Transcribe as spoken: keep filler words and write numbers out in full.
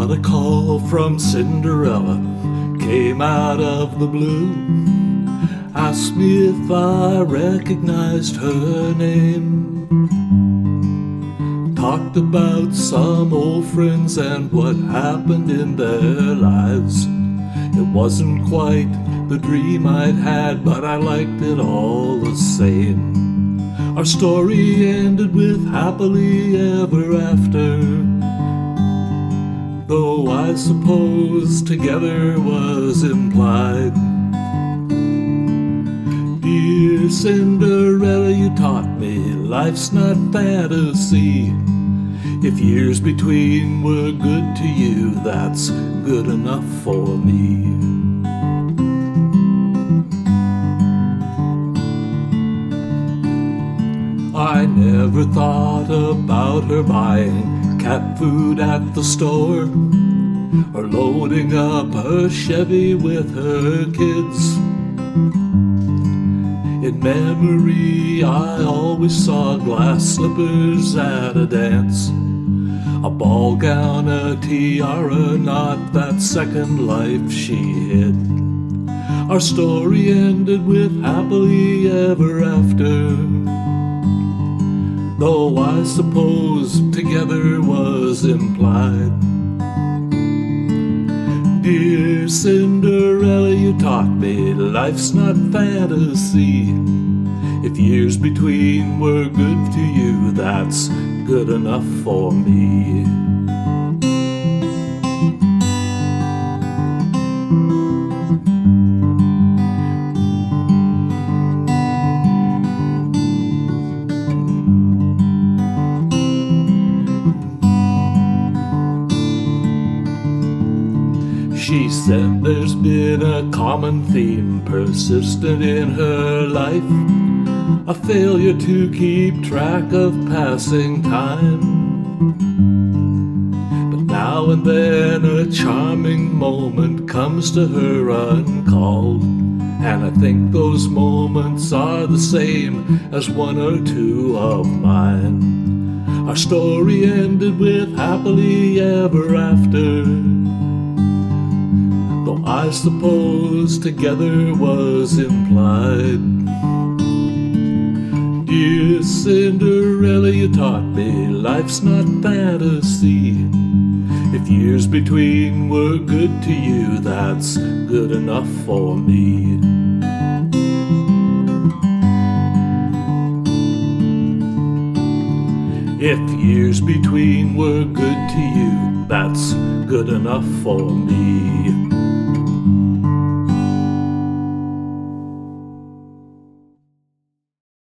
But a call from Cinderella came out of the blue, asked me if I recognized her name. Talked about some old friends and what happened in their lives. It wasn't quite the dream I'd had, but I liked it all the same. Our story ended with happily ever after, though I suppose together was implied. Dear Cinderella, you taught me life's not fantasy. If years between were good to you, that's good enough for me. I never thought about her buying cat food at the store, or loading up her Chevy with her kids. In memory, I always saw glass slippers at a dance, a ball gown, a tiara, not that second life she hid. Our story ended with happily ever after, though I suppose together was implied. Dear Cinderella, you taught me life's not fantasy. If years between were good to you, that's good enough for me. She said there's been a common theme persistent in her life, a failure to keep track of passing time. But now and then a charming moment comes to her uncalled, and I think those moments are the same as one or two of mine. Our story ended with happily ever after, though I suppose together was implied. Dear Cinderella, you taught me life's not fantasy. If years between were good to you, that's good enough for me. If years between were good to you, that's good enough for me.